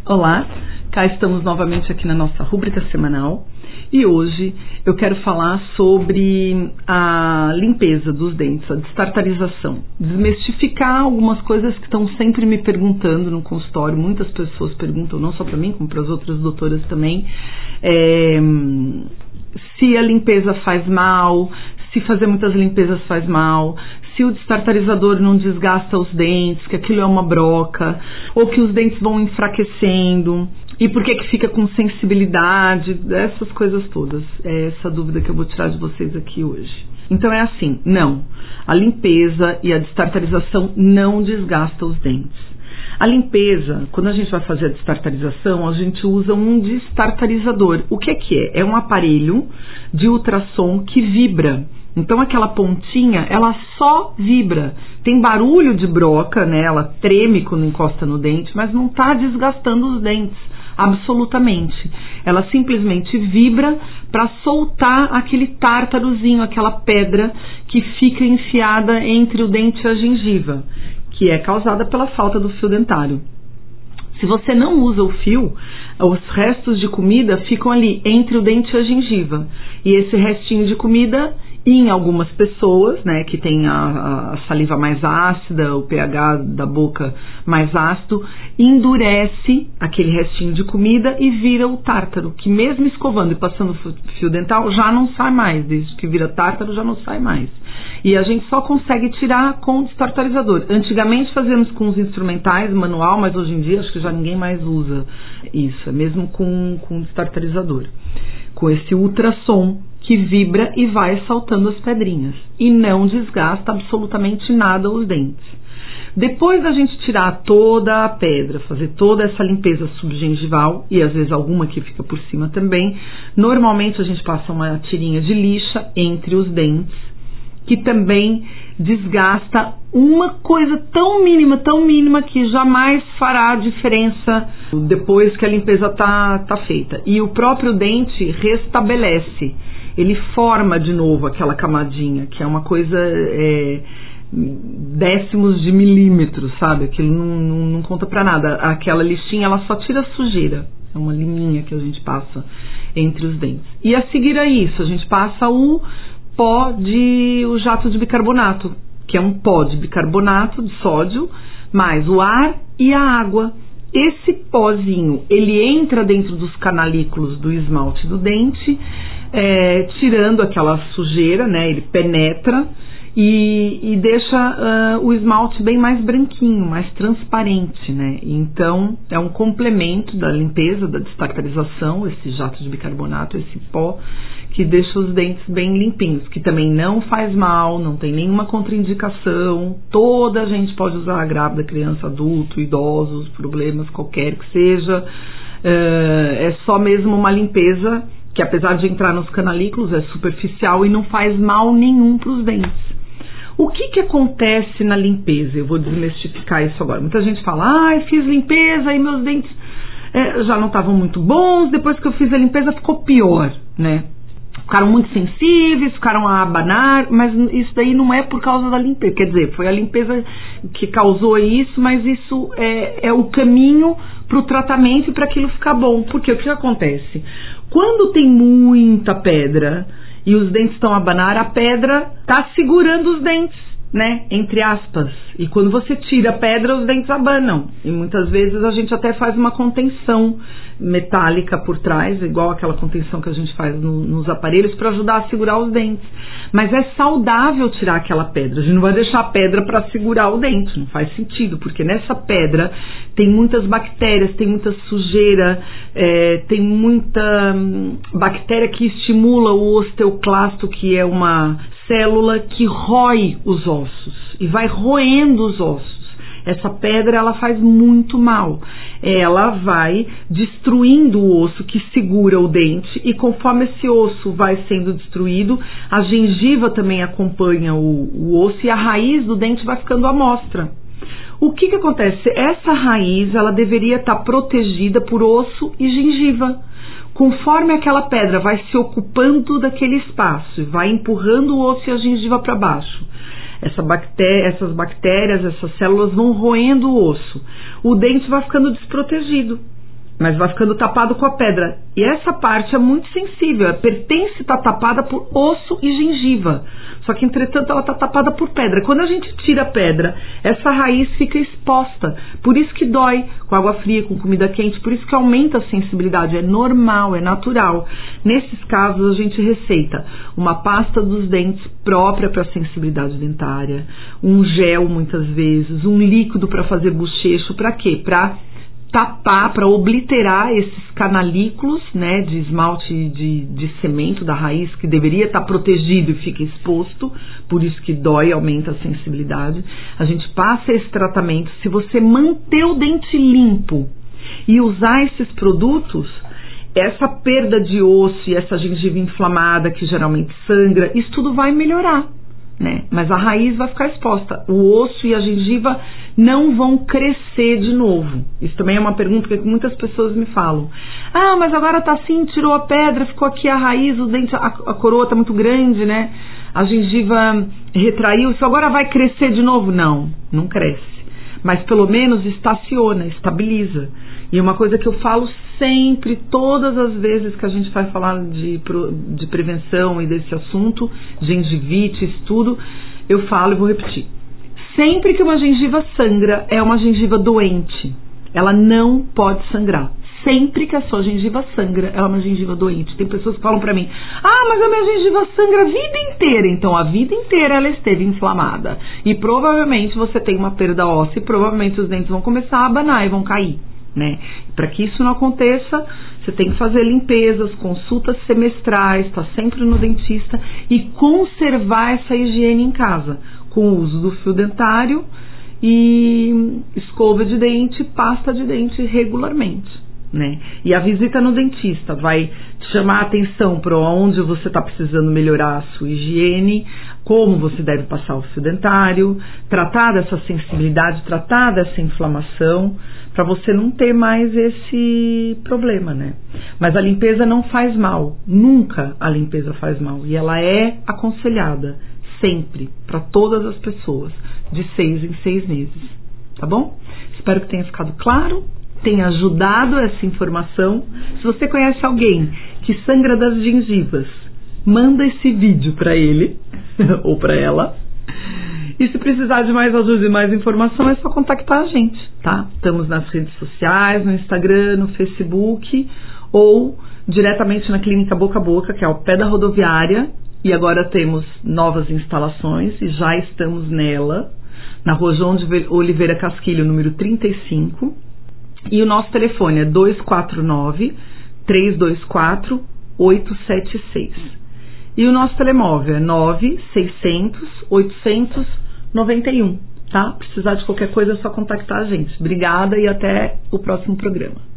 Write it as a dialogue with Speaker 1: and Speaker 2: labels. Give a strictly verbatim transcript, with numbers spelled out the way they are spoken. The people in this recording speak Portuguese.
Speaker 1: Olá, cá estamos novamente aqui na nossa rúbrica semanal e hoje eu quero falar sobre a limpeza dos dentes, a destartarização, desmistificar algumas coisas que estão sempre me perguntando no consultório. Muitas pessoas perguntam, não só para mim, como para as outras doutoras também, é, se a limpeza faz mal, se fazer muitas limpezas faz mal, se o destartarizador não desgasta os dentes, que aquilo é uma broca, ou que os dentes vão enfraquecendo, e por que que fica com sensibilidade, essas coisas todas. É essa dúvida que eu vou tirar de vocês aqui hoje. Então é assim, não, a limpeza e a destartarização não desgasta os dentes. A limpeza, quando a gente vai fazer a destartarização, a gente usa um destartarizador. O que é que é? É um aparelho de ultrassom que vibra. Então aquela pontinha, ela só vibra. Tem barulho de broca, né? Ela treme quando encosta no dente, mas não está desgastando os dentes, absolutamente. Ela simplesmente vibra para soltar aquele tártarozinho, aquela pedra que fica enfiada entre o dente e a gengiva, que é causada pela falta do fio dentário. Se você não usa o fio, os restos de comida ficam ali entre o dente e a gengiva. E esse restinho de comida, em algumas pessoas, né, que tem a, a saliva mais ácida, o pH da boca mais ácido, endurece aquele restinho de comida e vira o tártaro, que mesmo escovando e passando fio dental, já não sai mais. Desde que vira tártaro, já não sai mais. E a gente só consegue tirar com o destartarizador. Antigamente fazíamos com os instrumentais, manual, mas hoje em dia acho que já ninguém mais usa isso, é mesmo com, com o destartarizador. Com esse ultrassom que vibra e vai saltando as pedrinhas. E não desgasta absolutamente nada os dentes. Depois da gente tirar toda a pedra, fazer toda essa limpeza subgengival, e às vezes alguma que fica por cima também, normalmente a gente passa uma tirinha de lixa entre os dentes, que também desgasta uma coisa tão mínima, tão mínima, que jamais fará diferença depois que a limpeza tá, tá feita. E o próprio dente restabelece, ele forma de novo aquela camadinha, que é uma coisa é, décimos de milímetro, sabe? Aquilo não, não, não conta pra nada. Aquela lixinha, ela só tira a sujeira. É uma liminha que a gente passa entre os dentes. E a seguir a isso, a gente passa o pó de o jato de bicarbonato, que é um pó de bicarbonato de sódio, mais o ar e a água. Esse pozinho, ele entra dentro dos canalículos do esmalte do dente, é, tirando aquela sujeira, né? Ele penetra e, e deixa uh, o esmalte bem mais branquinho, mais transparente, né? Então, é um complemento da limpeza, da destartarização, esse jato de bicarbonato, esse pó, que deixa os dentes bem limpinhos, que também não faz mal, não tem nenhuma contraindicação. Toda a gente pode usar, grávida, criança, adulto, idosos, problemas qualquer que seja. É só mesmo uma limpeza que, apesar de entrar nos canalículos, é superficial e não faz mal nenhum para os dentes. O que que acontece na limpeza? Eu vou desmistificar isso agora. Muita gente fala, ah, eu fiz limpeza e meus dentes é, já não estavam muito bons, depois que eu fiz a limpeza ficou pior, né? Ficaram muito sensíveis, ficaram a abanar, mas isso daí não é por causa da limpeza. Quer dizer, foi a limpeza que causou isso, mas isso é, é o caminho para o tratamento e para aquilo ficar bom. Porque o que acontece? Quando tem muita pedra e os dentes estão a abanar, a pedra está segurando os dentes, né? Entre aspas. E quando você tira a pedra, os dentes abanam. E muitas vezes a gente até faz uma contenção metálica por trás, igual aquela contenção que a gente faz no, nos aparelhos, para ajudar a segurar os dentes. Mas é saudável tirar aquela pedra. A gente não vai deixar a pedra para segurar o dente, não faz sentido, porque nessa pedra tem muitas bactérias, tem muita sujeira, é, tem muita hum, bactéria que estimula o osteoclasto, que é uma célula que rói os ossos e vai roendo os ossos. Essa pedra, ela faz muito mal. Ela vai destruindo o osso que segura o dente, e conforme esse osso vai sendo destruído, a gengiva também acompanha o, o osso e a raiz do dente vai ficando à mostra. O que que acontece? Essa raiz, ela deveria estar protegida por osso e gengiva. Conforme aquela pedra vai se ocupando daquele espaço e vai empurrando o osso e a gengiva para baixo, essa bactéria, essas bactérias, essas células vão roendo o osso. O dente vai ficando desprotegido. mas vai ficando tapado com a pedra. E essa parte é muito sensível, pertence estar tapada por osso e gengiva. Só que, entretanto, ela está tapada por pedra. Quando a gente tira a pedra, essa raiz fica exposta. Por isso que dói com água fria, com comida quente, por isso que aumenta a sensibilidade. É normal, é natural. Nesses casos, a gente receita uma pasta dos dentes própria para sensibilidade dentária, um gel, muitas vezes, um líquido para fazer bochecho. Para quê? Para tapar, para obliterar esses canalículos, né, de esmalte de, de cimento da raiz, que deveria estar protegido e fica exposto, por isso que dói, aumenta a sensibilidade. A gente passa esse tratamento. Se você manter o dente limpo e usar esses produtos, essa perda de osso e essa gengiva inflamada que geralmente sangra, isso tudo vai melhorar, né? Mas a raiz vai ficar exposta. O osso e a gengiva não vão crescer de novo. Isso também é uma pergunta que muitas pessoas me falam. Ah, mas agora tá assim, tirou a pedra, ficou aqui a raiz, o dente, a, a coroa tá muito grande, né? A gengiva retraiu, isso agora vai crescer de novo? Não, não cresce. Mas pelo menos estaciona, estabiliza. E uma coisa que eu falo sempre, todas as vezes que a gente vai falar de, de prevenção e desse assunto, gengivite, tudo, eu falo e vou repetir. Sempre que uma gengiva sangra, é uma gengiva doente. Ela não pode sangrar. Sempre que a sua gengiva sangra, ela é uma gengiva doente. Tem pessoas que falam pra mim, ah, mas a minha gengiva sangra a vida inteira. Então, a vida inteira ela esteve inflamada. E provavelmente você tem uma perda óssea e provavelmente os dentes vão começar a abanar e vão cair, né? Para que isso não aconteça, você tem que fazer limpezas, consultas semestrais, estar sempre no dentista e conservar essa higiene em casa, com o uso do fio dentário e escova de dente, pasta de dente regularmente, né? E a visita no dentista vai chamar a atenção para onde você está precisando melhorar a sua higiene, como você deve passar o fio dentário, tratar dessa sensibilidade, tratar dessa inflamação, para você não ter mais esse problema, né? Mas a limpeza não faz mal, nunca a limpeza faz mal, e ela é aconselhada sempre, para todas as pessoas, de seis em seis meses, tá bom? Espero que tenha ficado claro, tenha ajudado essa informação. Se você conhece alguém que sangra das gengivas, manda esse vídeo para ele ou para ela. E se precisar de mais ajuda e mais informação, é só contactar a gente, tá? Estamos nas redes sociais, no Instagram, no Facebook, ou diretamente na Clínica Boca a Boca, que é ao pé da rodoviária. E agora temos novas instalações e já estamos nela, na Rua João de Oliveira Casquilho, número trinta e cinco. E o nosso telefone é dois quatro nove, três dois quatro, oito sete seis. E o nosso telemóvel é nove seiscentos, oitocentos, noventa e um, tá? Precisar de qualquer coisa é só contactar a gente. Obrigada e até o próximo programa.